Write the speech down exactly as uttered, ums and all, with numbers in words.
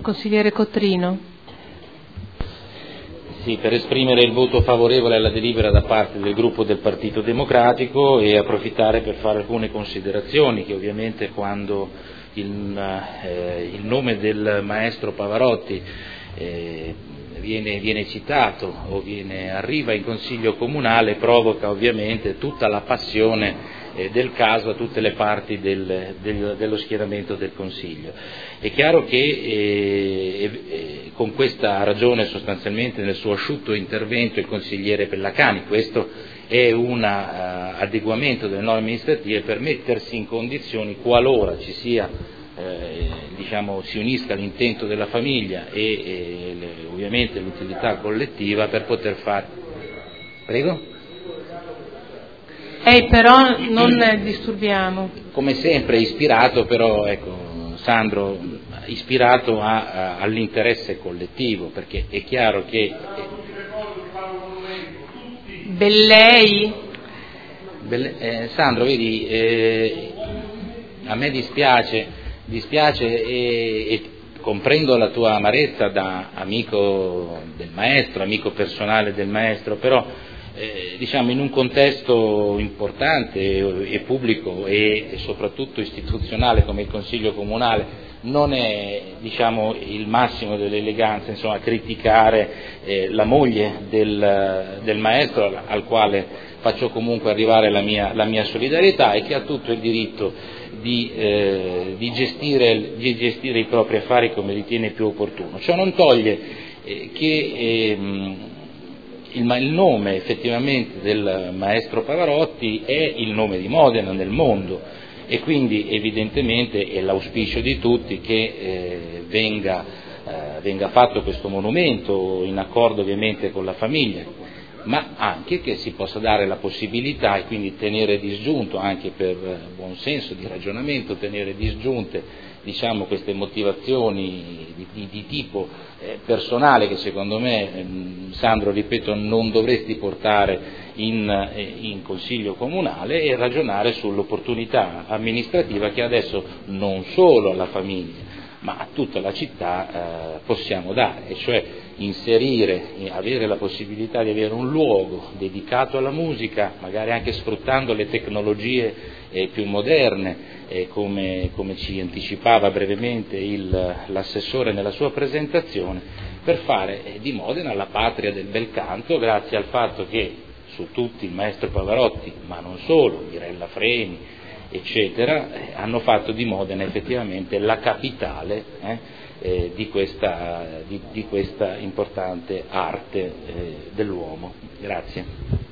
Consigliere Cottrino. Sì, per esprimere il voto favorevole alla delibera da parte del gruppo del Partito Democratico e approfittare per fare alcune considerazioni che ovviamente quando il, eh, il nome del maestro Pavarotti eh, viene, viene citato o viene, arriva in Consiglio Comunale provoca ovviamente tutta la passione eh, del caso a tutte le parti del, del, dello schieramento del Consiglio. È chiaro che eh, eh, con questa ragione sostanzialmente nel suo asciutto intervento il consigliere Pellacani, questo è un uh, adeguamento delle norme amministrative per mettersi in condizioni, qualora ci sia, eh, diciamo, si unisca l'intento della famiglia e, e le, ovviamente l'utilità collettiva per poter fare. Prego? Ehi, però non disturbiamo. Come sempre ispirato però, ecco, Sandro, ispirato a, a, all'interesse collettivo, perché è chiaro che... Bellei? Belle, eh, Sandro, vedi, eh, a me dispiace, dispiace e, e comprendo la tua amarezza da amico del maestro, amico personale del maestro, però eh, diciamo in un contesto importante e, e pubblico e, e soprattutto istituzionale come il Consiglio Comunale non è, diciamo, il massimo dell'eleganza, insomma, criticare eh, la moglie del, del maestro al, al quale faccio comunque arrivare la mia, la mia solidarietà e che ha tutto il diritto di, eh, di, gestire, di gestire i propri affari come ritiene più opportuno. Ciò non toglie eh, che ehm, il, il nome effettivamente del maestro Pavarotti è il nome di Modena nel mondo e quindi evidentemente è l'auspicio di tutti che eh, venga, eh, venga fatto questo monumento in accordo ovviamente con la famiglia, ma anche che si possa dare la possibilità e quindi tenere disgiunto, anche per buon senso di ragionamento, tenere disgiunte diciamo, queste motivazioni di, di, di tipo eh, personale che secondo me, ehm, Sandro, ripeto, non dovresti portare in, eh, in Consiglio Comunale e ragionare sull'opportunità amministrativa che adesso non solo alla famiglia ma a tutta la città eh, possiamo dare, e cioè inserire, avere la possibilità di avere un luogo dedicato alla musica, magari anche sfruttando le tecnologie eh, più moderne, eh, come, come ci anticipava brevemente il, l'assessore nella sua presentazione, per fare eh, di Modena la patria del bel canto, grazie al fatto che su tutti il maestro Pavarotti, ma non solo, Mirella Freni, eccetera, eh, hanno fatto di Modena effettivamente la capitale eh, eh, di, questa, di, di questa importante arte eh, dell'uomo. Grazie.